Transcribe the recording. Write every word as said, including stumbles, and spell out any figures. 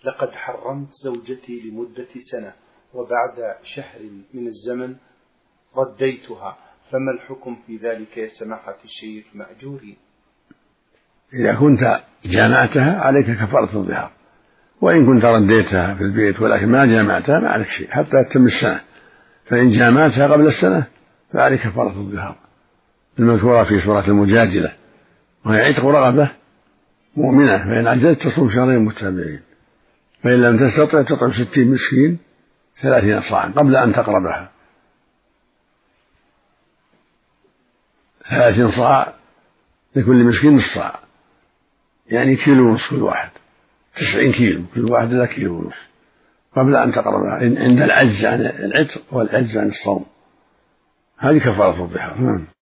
لقد حرمت زوجتي لمدة سنة وبعد شهر من الزمن رديتها، فما الحكم في ذلك يا سماحة الشيخ مأجورين؟ إذا كنت جامعتها عليك كفارة الظهار، وإن كنت رديتها في البيت ولكن ما جامعتها ما عليك شيء حتى تتم السنة. فإن جامعتها قبل السنة فعليك كفارة الظهار المذكورة في سورة المجادلة، وهي عتق رغبة مؤمنة، فإن عجزت تصوم شهرين متتابعين، فإن لم تستطع تطعم ستين مسكين ثلاثين صاعا قبل أن تقربها، ثلاثين صاع لكل مسكين نصف صاع، يعني كيلو ونصف كل واحد، تسعين كيلو كل واحد لا كيلو ونصف قبل أن تقربها عند العجز عن العتق والعجز عن الصوم. هذه كفارة الظهار.